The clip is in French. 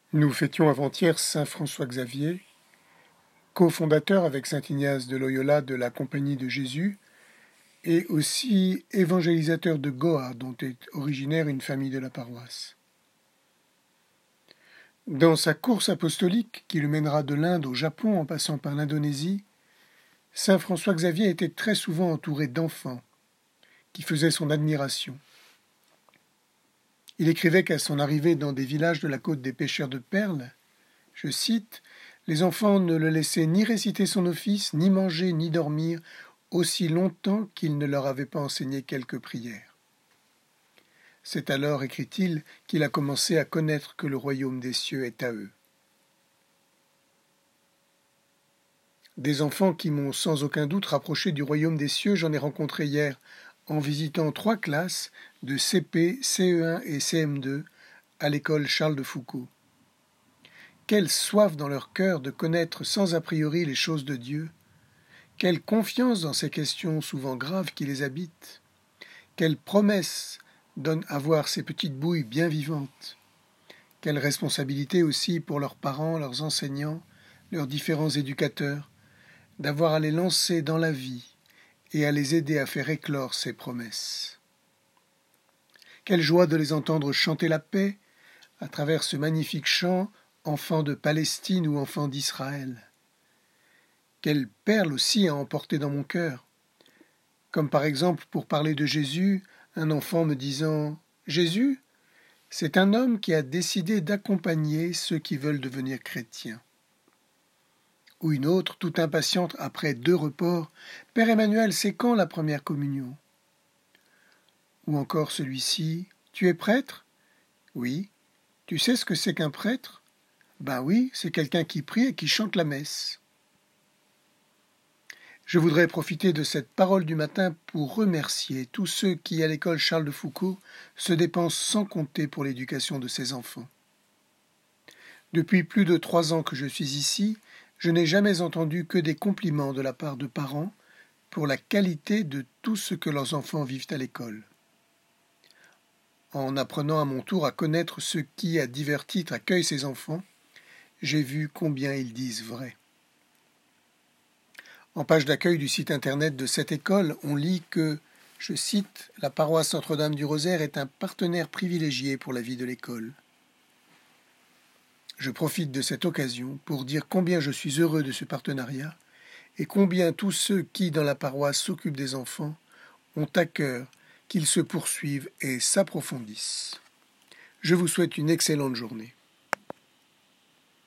Nous fêtions avant-hier saint François Xavier, cofondateur avec saint Ignace de Loyola de la Compagnie de Jésus, et aussi évangélisateur de Goa, dont est originaire une famille de la paroisse. Dans sa course apostolique, qui le mènera de l'Inde au Japon en passant par l'Indonésie, saint François Xavier était très souvent entouré d'enfants, qui faisaient son admiration. Il écrivait qu'à son arrivée dans des villages de la côte des pêcheurs de perles, je cite, « Les enfants ne le laissaient ni réciter son office, ni manger, ni dormir, aussi longtemps qu'il ne leur avait pas enseigné quelques prières. » C'est alors, écrit-il, qu'il a commencé à connaître que le royaume des cieux est à eux. Des enfants qui m'ont sans aucun doute rapproché du royaume des cieux, j'en ai rencontré hier en visitant 3 classes de CP, CE1 et CM2 à l'école Charles de Foucault. Quelle soif dans leur cœur de connaître sans a priori les choses de Dieu, quelle confiance dans ces questions souvent graves qui les habitent, quelle promesse donne à voir ces petites bouilles bien vivantes, quelle responsabilité aussi pour leurs parents, leurs enseignants, leurs différents éducateurs, d'avoir à les lancer dans la vie et à les aider à faire éclore ces promesses. Quelle joie de les entendre chanter la paix à travers ce magnifique chant « Enfants de Palestine » ou « Enfants d'Israël ». Quelle perle aussi à emporter dans mon cœur, comme par exemple pour parler de Jésus, un enfant me disant « Jésus, c'est un homme qui a décidé d'accompagner ceux qui veulent devenir chrétiens. » Ou une autre, toute impatiente après 2 reports, « Père Emmanuel, c'est quand la première communion ?» Ou encore celui-ci, « Tu es prêtre ?»« Oui. »« Tu sais ce que c'est qu'un prêtre ?»« Ben oui, c'est quelqu'un qui prie et qui chante la messe. » Je voudrais profiter de cette parole du matin pour remercier tous ceux qui, à l'école Charles de Foucault, se dépensent sans compter pour l'éducation de ces enfants. Depuis plus de 3 ans que je suis ici, je n'ai jamais entendu que des compliments de la part de parents pour la qualité de tout ce que leurs enfants vivent à l'école. En apprenant à mon tour à connaître ceux qui, à divers titres, accueillent ces enfants, j'ai vu combien ils disent vrai. En page d'accueil du site internet de cette école, on lit que, je cite, « La paroisse Notre-Dame du Rosaire est un partenaire privilégié pour la vie de l'école. » Je profite de cette occasion pour dire combien je suis heureux de ce partenariat et combien tous ceux qui, dans la paroisse, s'occupent des enfants, ont à cœur qu'ils se poursuivent et s'approfondissent. Je vous souhaite une excellente journée.